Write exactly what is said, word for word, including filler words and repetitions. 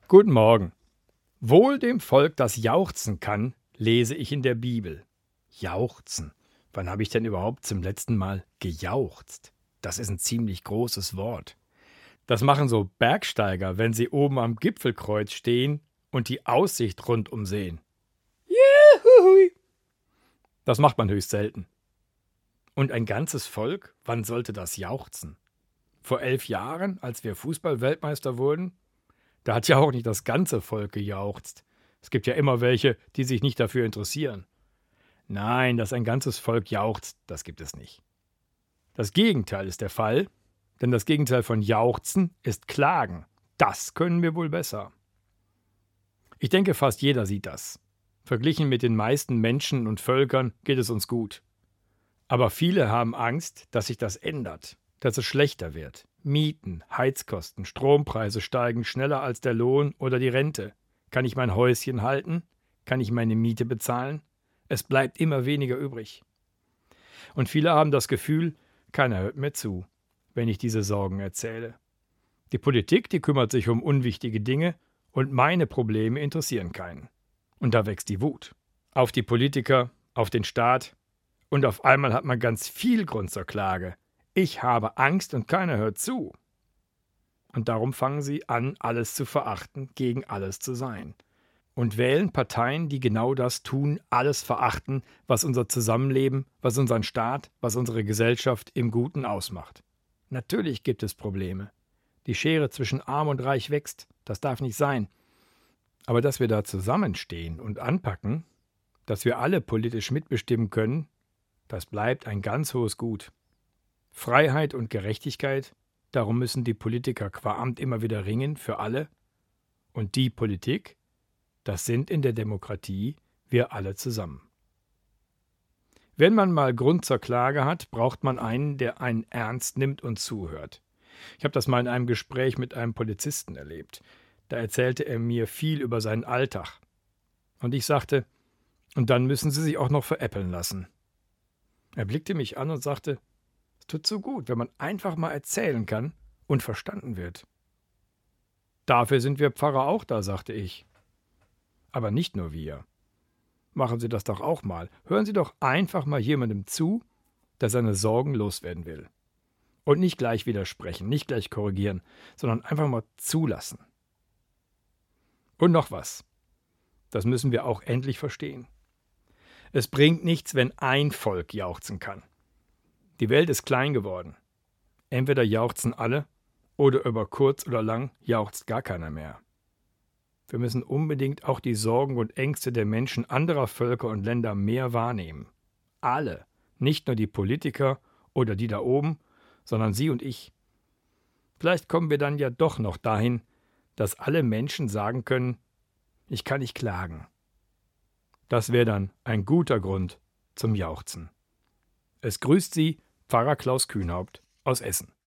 Guten Morgen. Wohl dem Volk, das jauchzen kann, lese ich in der Bibel. Jauchzen. Wann habe ich denn überhaupt zum letzten Mal gejauchzt? Das ist ein ziemlich großes Wort. Das machen so Bergsteiger, wenn sie oben am Gipfelkreuz stehen und die Aussicht rundum sehen. Juhui! Das macht man höchst selten. Und ein ganzes Volk, wann sollte das jauchzen? Vor elf Jahren, als wir Fußball-Weltmeister wurden? Da hat ja auch nicht das ganze Volk gejauchzt. Es gibt ja immer welche, die sich nicht dafür interessieren. Nein, dass ein ganzes Volk jauchzt, das gibt es nicht. Das Gegenteil ist der Fall, denn das Gegenteil von Jauchzen ist Klagen. Das können wir wohl besser. Ich denke, fast jeder sieht das. Verglichen mit den meisten Menschen und Völkern geht es uns gut. Aber viele haben Angst, dass sich das ändert, dass es schlechter wird. Mieten, Heizkosten, Strompreise steigen schneller als der Lohn oder die Rente. Kann ich mein Häuschen halten? Kann ich meine Miete bezahlen? Es bleibt immer weniger übrig. Und viele haben das Gefühl, keiner hört mir zu, wenn ich diese Sorgen erzähle. Die Politik, die kümmert sich um unwichtige Dinge und meine Probleme interessieren keinen. Und da wächst die Wut. Auf die Politiker, auf den Staat. Und auf einmal hat man ganz viel Grund zur Klage. Ich habe Angst und keiner hört zu. Und darum fangen sie an, alles zu verachten, gegen alles zu sein. Und wählen Parteien, die genau das tun, alles verachten, was unser Zusammenleben, was unseren Staat, was unsere Gesellschaft im Guten ausmacht. Natürlich gibt es Probleme. Die Schere zwischen Arm und Reich wächst, das darf nicht sein. Aber dass wir da zusammenstehen und anpacken, dass wir alle politisch mitbestimmen können, das bleibt ein ganz hohes Gut. Freiheit und Gerechtigkeit, darum müssen die Politiker qua Amt immer wieder ringen für alle. Und die Politik, das sind in der Demokratie wir alle zusammen. Wenn man mal Grund zur Klage hat, braucht man einen, der einen ernst nimmt und zuhört. Ich habe das mal in einem Gespräch mit einem Polizisten erlebt. Da erzählte er mir viel über seinen Alltag. Und ich sagte, und dann müssen Sie sich auch noch veräppeln lassen. Er blickte mich an und sagte, es tut so gut, wenn man einfach mal erzählen kann und verstanden wird. Dafür sind wir Pfarrer auch da, sagte ich. Aber nicht nur wir. Machen Sie das doch auch mal. Hören Sie doch einfach mal jemandem zu, der seine Sorgen loswerden will. Und nicht gleich widersprechen, nicht gleich korrigieren, sondern einfach mal zulassen. Und noch was. Das müssen wir auch endlich verstehen. Es bringt nichts, wenn ein Volk jauchzen kann. Die Welt ist klein geworden. Entweder jauchzen alle oder über kurz oder lang jauchzt gar keiner mehr. Wir müssen unbedingt auch die Sorgen und Ängste der Menschen anderer Völker und Länder mehr wahrnehmen. Alle, nicht nur die Politiker oder die da oben, sondern Sie und ich. Vielleicht kommen wir dann ja doch noch dahin, dass alle Menschen sagen können, ich kann nicht klagen. Das wäre dann ein guter Grund zum Jauchzen. Es grüßt Sie Pfarrer Klaus Kühnhaupt aus Essen.